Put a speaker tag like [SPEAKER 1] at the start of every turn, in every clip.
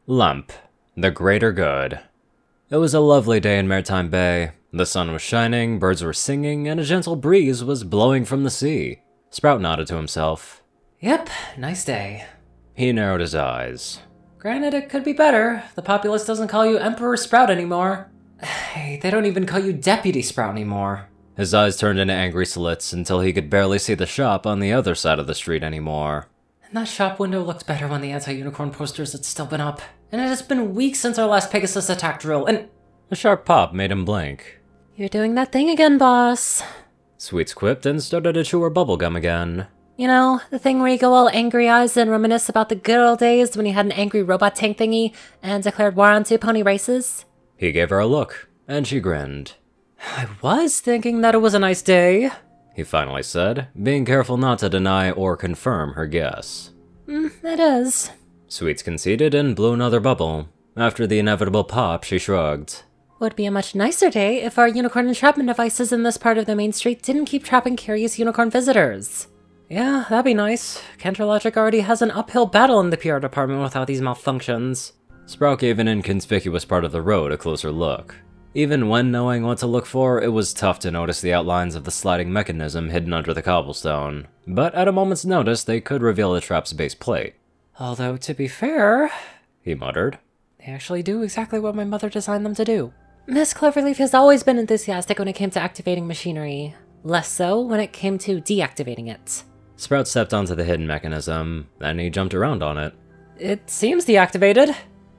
[SPEAKER 1] Lump, the greater good. It was a lovely day in Maritime Bay. The sun was shining, birds were singing, and a gentle breeze was blowing from the sea. Sprout nodded to himself.
[SPEAKER 2] Yep, nice day.
[SPEAKER 1] He narrowed his eyes.
[SPEAKER 2] Granted, it could be better. The populace doesn't call you Emperor Sprout anymore. Hey, they don't even call you Deputy Sprout anymore.
[SPEAKER 1] His eyes turned into angry slits until he could barely see the shop on the other side of the street anymore.
[SPEAKER 2] And that shop window looked better when the anti-unicorn posters had still been up. And it has been weeks since our last Pegasus attack drill, and...
[SPEAKER 1] A sharp pop made him blink.
[SPEAKER 3] You're doing that thing again, boss.
[SPEAKER 1] Sweets quipped and started to chew her bubblegum again.
[SPEAKER 3] You know, the thing where you go all angry eyes and reminisce about the good old days when you had an angry robot tank thingy and declared war on 2-pony races?
[SPEAKER 1] He gave her a look, and she grinned.
[SPEAKER 2] I was thinking that it was a nice day,
[SPEAKER 1] he finally said, being careful not to deny or confirm her guess.
[SPEAKER 3] It is.
[SPEAKER 1] Sweets conceded and blew another bubble. After the inevitable pop, she shrugged.
[SPEAKER 3] Would be a much nicer day if our unicorn entrapment devices in this part of the main street didn't keep trapping curious unicorn visitors.
[SPEAKER 2] Yeah, that'd be nice. Cantorlogic already has an uphill battle in the PR department without these malfunctions.
[SPEAKER 1] Sprout gave an inconspicuous part of the road a closer look. Even when knowing what to look for, it was tough to notice the outlines of the sliding mechanism hidden under the cobblestone. But at a moment's notice, they could reveal the trap's base plate.
[SPEAKER 2] Although, to be fair,
[SPEAKER 1] he muttered,
[SPEAKER 2] they actually do exactly what my mother designed them to do.
[SPEAKER 3] Miss Cloverleaf has always been enthusiastic when it came to activating machinery. Less so when it came to deactivating it.
[SPEAKER 1] Sprout stepped onto the hidden mechanism, then he jumped around on it.
[SPEAKER 2] It seems deactivated.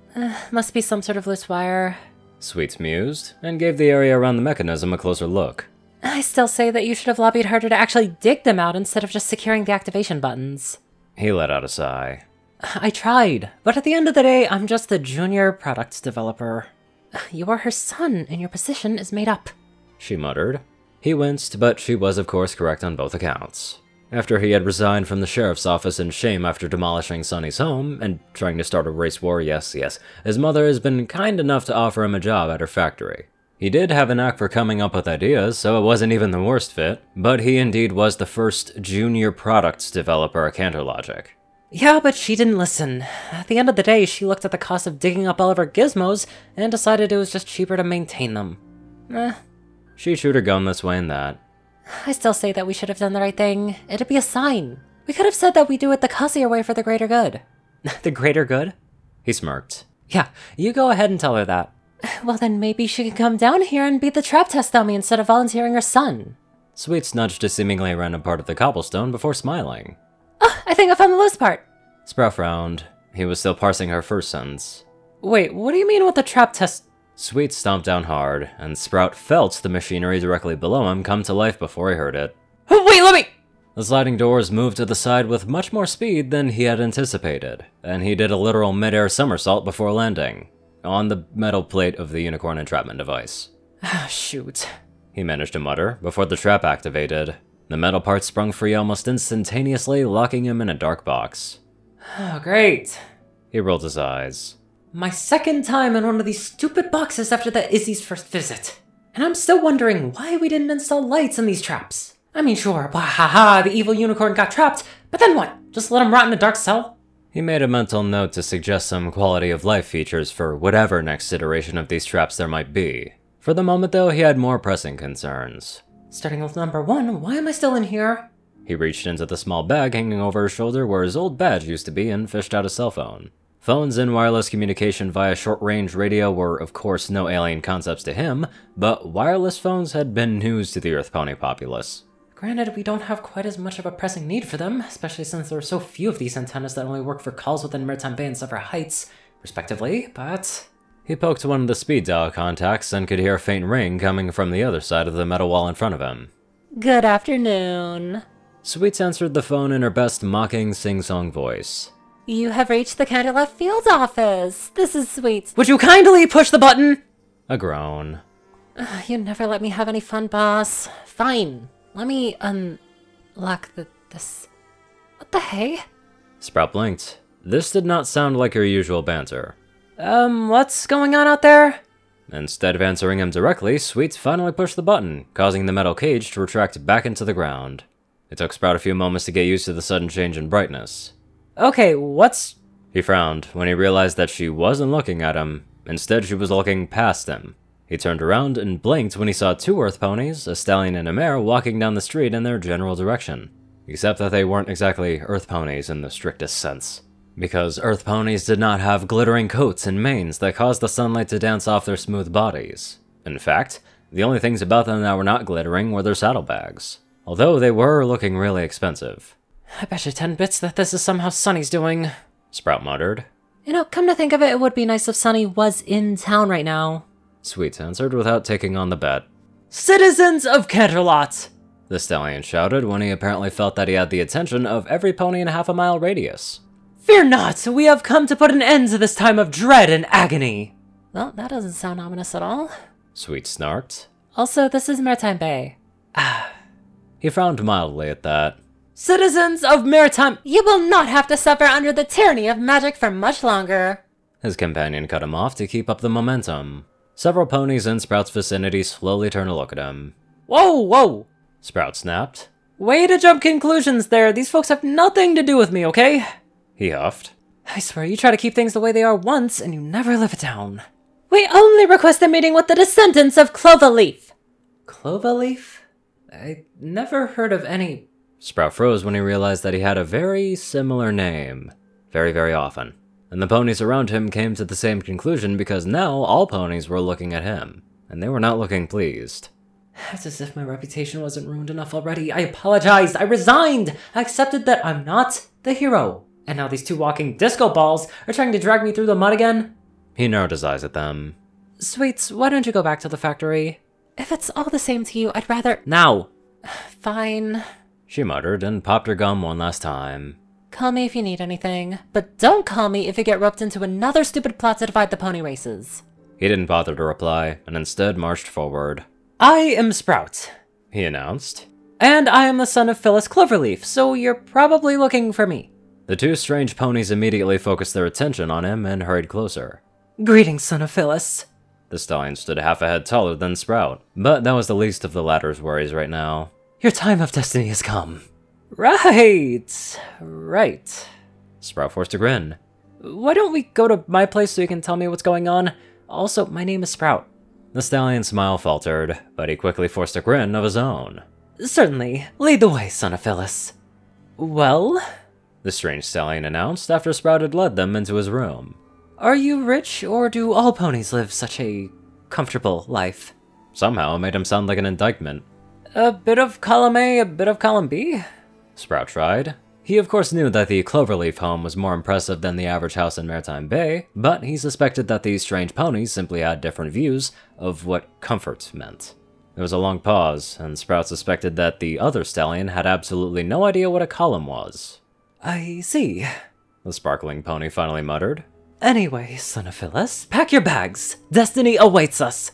[SPEAKER 3] Must be some sort of loose wire.
[SPEAKER 1] Sweets mused, and gave the area around the mechanism a closer look.
[SPEAKER 3] I still say that you should have lobbied harder to actually dig them out instead of just securing the activation buttons.
[SPEAKER 1] He let out a sigh.
[SPEAKER 2] I tried, but at the end of the day, I'm just the junior products developer.
[SPEAKER 3] You are her son, and your position is made up,
[SPEAKER 1] she muttered. He winced, but she was of course correct on both accounts. After he had resigned from the sheriff's office in shame after demolishing Sonny's home and trying to start a race war, yes, his mother has been kind enough to offer him a job at her factory. He did have a knack for coming up with ideas, so it wasn't even the worst fit, but he indeed was the first junior products developer at Cantorlogic.
[SPEAKER 2] Yeah, but she didn't listen. At the end of the day, she looked at the cost of digging up all of her gizmos and decided it was just cheaper to maintain them.
[SPEAKER 1] She chewed her gum this way and that.
[SPEAKER 3] I still say that we should have done the right thing. It'd be a sign. We could have said that we do it the cussier way for the greater good.
[SPEAKER 2] The greater good?
[SPEAKER 1] He smirked.
[SPEAKER 2] Yeah, you go ahead and tell her that.
[SPEAKER 3] Well, then maybe she could come down here and be the trap test dummy instead of volunteering her son.
[SPEAKER 1] Sweets nudged a seemingly random part of the cobblestone before smiling.
[SPEAKER 3] Oh, I think I found the loose part.
[SPEAKER 1] Sprout frowned. He was still parsing her first sentence.
[SPEAKER 2] Wait, what do you mean with the trap test?
[SPEAKER 1] Sweet stomped down hard, and Sprout felt the machinery directly below him come to life before he heard it.
[SPEAKER 2] Oh, wait, let me...
[SPEAKER 1] The sliding doors moved to the side with much more speed than he had anticipated, and he did a literal mid-air somersault before landing on the metal plate of the unicorn entrapment device.
[SPEAKER 2] Shoot.
[SPEAKER 1] He managed to mutter before the trap activated. The metal part sprung free almost instantaneously, locking him in a dark box.
[SPEAKER 2] Oh, great.
[SPEAKER 1] He rolled his eyes.
[SPEAKER 2] My second time in one of these stupid boxes after that Izzy's first visit. And I'm still wondering why we didn't install lights in these traps. I mean, sure, haha, the evil unicorn got trapped, but then what? Just let him rot in a dark cell?
[SPEAKER 1] He made a mental note to suggest some quality of life features for whatever next iteration of these traps there might be. For the moment, though, he had more pressing concerns.
[SPEAKER 2] Starting with number 1, why am I still in here?
[SPEAKER 1] He reached into the small bag hanging over his shoulder where his old badge used to be and fished out a cell phone. Phones and wireless communication via short-range radio were, of course, no alien concepts to him, but wireless phones had been news to the Earth Pony populace.
[SPEAKER 2] Granted, we don't have quite as much of a pressing need for them, especially since there are so few of these antennas that only work for calls within Maritime Bay and several heights, respectively, but...
[SPEAKER 1] He poked one of the speed dial contacts and could hear a faint ring coming from the other side of the metal wall in front of him.
[SPEAKER 3] Good afternoon.
[SPEAKER 1] Sweets answered the phone in her best mocking sing-song voice.
[SPEAKER 3] You have reached the Cantorleft Field office. This is Sweets.
[SPEAKER 2] Would you kindly push the button?
[SPEAKER 1] A groan.
[SPEAKER 3] You never let me have any fun, boss. Fine. Let me unlock this. What the hey?
[SPEAKER 1] Sprout blinked. This did not sound like her usual banter.
[SPEAKER 2] What's going on out there?
[SPEAKER 1] Instead of answering him directly, Sweets finally pushed the button, causing the metal cage to retract back into the ground. It took Sprout a few moments to get used to the sudden change in brightness.
[SPEAKER 2] Okay, what's
[SPEAKER 1] He frowned when he realized that she wasn't looking at him. Instead, she was looking past him. He turned around and blinked when he saw 2 Earth ponies, a stallion and a mare, walking down the street in their general direction. Except that they weren't exactly Earth ponies in the strictest sense. Because Earth ponies did not have glittering coats and manes that caused the sunlight to dance off their smooth bodies. In fact, the only things about them that were not glittering were their saddlebags. Although they were looking really expensive.
[SPEAKER 2] I bet you 10 bits that this is somehow Sunny's doing,
[SPEAKER 1] Sprout muttered.
[SPEAKER 3] You know, come to think of it, it would be nice if Sunny was in town right now.
[SPEAKER 1] Sweets answered without taking on the bet.
[SPEAKER 2] Citizens of Canterlot!
[SPEAKER 1] The stallion shouted when he apparently felt that he had the attention of every pony in a half-a-mile radius.
[SPEAKER 2] Fear not, we have come to put an end to this time of dread and agony.
[SPEAKER 3] Well, that doesn't sound ominous at all.
[SPEAKER 1] Sweet snarked.
[SPEAKER 3] Also, this is Maritime Bay.
[SPEAKER 1] He frowned mildly at that.
[SPEAKER 2] Citizens of Maritime...
[SPEAKER 3] You will not have to suffer under the tyranny of magic for much longer.
[SPEAKER 1] His companion cut him off to keep up the momentum. Several ponies in Sprout's vicinity slowly turned to look at him.
[SPEAKER 2] Whoa!
[SPEAKER 1] Sprout snapped.
[SPEAKER 2] Way to jump conclusions there. These folks have nothing to do with me, okay?
[SPEAKER 1] He huffed.
[SPEAKER 2] I swear, you try to keep things the way they are once, and you never live it down. We only request a meeting with the descendants of Cloverleaf. Cloverleaf? I never heard of any...
[SPEAKER 1] Sprout froze when he realized that he had a very similar name. Very, very often. And the ponies around him came to the same conclusion because now all ponies were looking at him. And they were not looking pleased.
[SPEAKER 2] It's as if my reputation wasn't ruined enough already. I apologized. I resigned. I accepted that I'm not the hero. And now these 2 walking disco balls are trying to drag me through the mud again?
[SPEAKER 1] He narrowed his eyes at them.
[SPEAKER 2] Sweets, why don't you go back to the factory?
[SPEAKER 3] If it's all the same to you, I'd rather...
[SPEAKER 2] Now!
[SPEAKER 3] Fine.
[SPEAKER 1] She muttered and popped her gum one last time.
[SPEAKER 3] Call me if you need anything. But don't call me if you get roped into another stupid plot to divide the pony races.
[SPEAKER 1] He didn't bother to reply, and instead marched forward.
[SPEAKER 2] I am Sprout,
[SPEAKER 1] He announced.
[SPEAKER 2] and I am the son of Phyllis Cloverleaf, so you're probably looking for me.
[SPEAKER 1] The 2 strange ponies immediately focused their attention on him and hurried closer.
[SPEAKER 2] Greetings, son of Phyllis.
[SPEAKER 1] The stallion stood half a head taller than Sprout, but that was the least of the latter's worries right now.
[SPEAKER 2] Your time of destiny has come. Right.
[SPEAKER 1] Sprout forced a grin.
[SPEAKER 2] Why don't we go to my place so you can tell me what's going on? Also, my name is Sprout.
[SPEAKER 1] The stallion's smile faltered, but he quickly forced a grin of his own.
[SPEAKER 2] Certainly. Lead the way, son of Phyllis. Well?
[SPEAKER 1] The strange stallion announced after Sprout had led them into his room.
[SPEAKER 2] Are you rich, or do all ponies live such a comfortable life?
[SPEAKER 1] Somehow it made him sound like an indictment.
[SPEAKER 2] A bit of column A, a bit of column B?
[SPEAKER 1] Sprout tried. He of course knew that the Cloverleaf home was more impressive than the average house in Maritime Bay, but he suspected that these strange ponies simply had different views of what comfort meant. There was a long pause, and Sprout suspected that the other stallion had absolutely no idea what a column was.
[SPEAKER 2] I see.
[SPEAKER 1] The sparkling pony finally muttered.
[SPEAKER 2] Anyway, son of Phyllis, pack your bags. Destiny awaits us.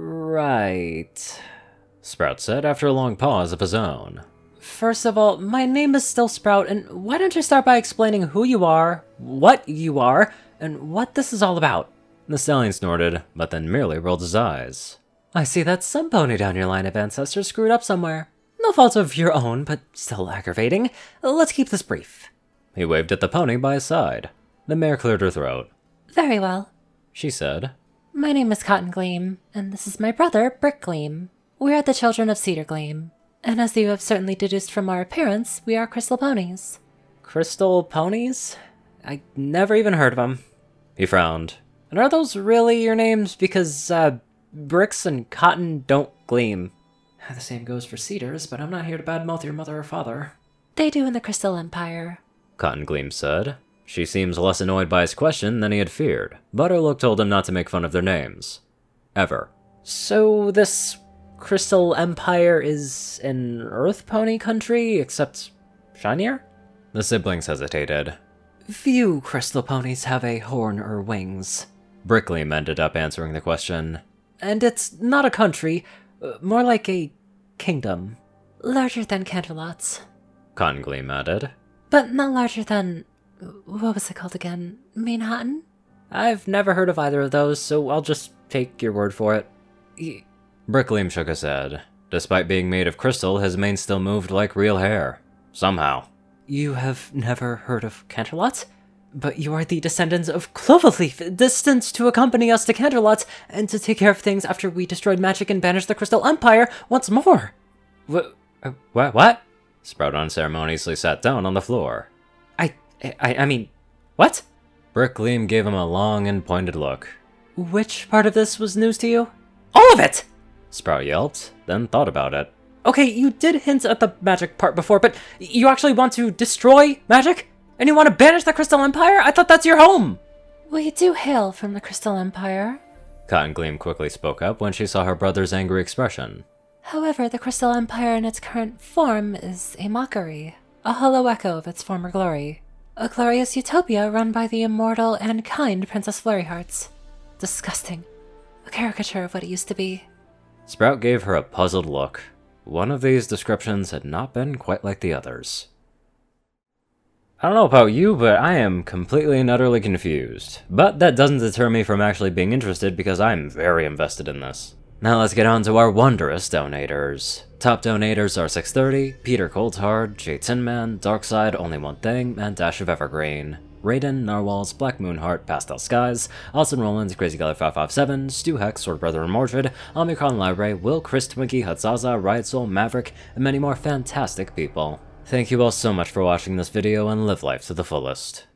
[SPEAKER 1] Right, Sprout said after a long pause of his own.
[SPEAKER 2] First of all, my name is still Sprout, and why don't you start by explaining who you are, what you are, and what this is all about?
[SPEAKER 1] The stallion snorted, but then merely rolled his eyes.
[SPEAKER 2] I see that some pony down your line of ancestors screwed up somewhere. No fault of your own, but still aggravating. Let's keep this brief.
[SPEAKER 1] He waved at the pony by his side. The mare cleared her throat.
[SPEAKER 3] Very well.
[SPEAKER 1] She said.
[SPEAKER 3] My name is Cotton Gleam, and this is my brother, Brick Gleam. We are the children of Cedar Gleam. And as you have certainly deduced from our appearance, we are crystal ponies.
[SPEAKER 2] Crystal ponies? I never even heard of them.
[SPEAKER 1] He frowned.
[SPEAKER 2] And are those really your names? Because, bricks and cotton don't gleam. The same goes for cedars, but I'm not here to badmouth your mother or father.
[SPEAKER 3] They do in the Crystal Empire.
[SPEAKER 1] Cotton Gleam said. She seems less annoyed by his question than he had feared, but her look told him not to make fun of their names. Ever.
[SPEAKER 2] So this Crystal Empire is an Earth Pony country, except shinier?
[SPEAKER 1] The siblings hesitated.
[SPEAKER 2] Few crystal ponies have a horn or wings.
[SPEAKER 1] Brick Gleam ended up answering the question.
[SPEAKER 2] And it's not a country, more like a kingdom.
[SPEAKER 3] Larger than Canterlot's.
[SPEAKER 1] Cotton Gleam added.
[SPEAKER 3] But not larger than... what was it called again? Manhattan?
[SPEAKER 2] I've never heard of either of those, so I'll just take your word for it.
[SPEAKER 1] Brick Gleam shook his head. Despite being made of crystal, his mane still moved like real hair. Somehow.
[SPEAKER 2] You have never heard of Canterlot? But you are the descendants of Cloverleaf, destined to accompany us to Canterlot and to take care of things after we destroyed magic and banished the Crystal Empire once more.
[SPEAKER 1] What? Sprout unceremoniously sat down on the floor.
[SPEAKER 2] I mean, what?
[SPEAKER 1] Brickleam gave him a long and pointed look.
[SPEAKER 2] Which part of this was news to you? All of it!
[SPEAKER 1] Sprout yelped, then thought about it.
[SPEAKER 2] Okay, you did hint at the magic part before, but you actually want to destroy magic? And you want to banish the Crystal Empire? I thought that's your home!
[SPEAKER 3] We do hail from the Crystal Empire.
[SPEAKER 1] Cotton Gleam quickly spoke up when she saw her brother's angry expression.
[SPEAKER 3] However, the Crystal Empire in its current form is a mockery, a hollow echo of its former glory. A glorious utopia run by the immortal and kind Princess Flurryhearts. Disgusting. A caricature of what it used to be.
[SPEAKER 1] Sprout gave her a puzzled look. One of these descriptions had not been quite like the others. I don't know about you, but I am completely and utterly confused. But that doesn't deter me from actually being interested because I'm very invested in this. Now let's get on to our wondrous donators. Top donators are 630, Peter Coldhard, J Tinman, Darkside, Only One Thing, and Dash of Evergreen. Raiden, Narwhals, Black Moonheart, Pastel Skies, Austin Rollins, Crazy Geller 557, Stu Hex, Sword Brother and Mordred, Omicron Library, Will, Chris Twinkie, Hudzaza, Riot Soul, Maverick, and many more fantastic people. Thank you all so much for watching this video and live life to the fullest.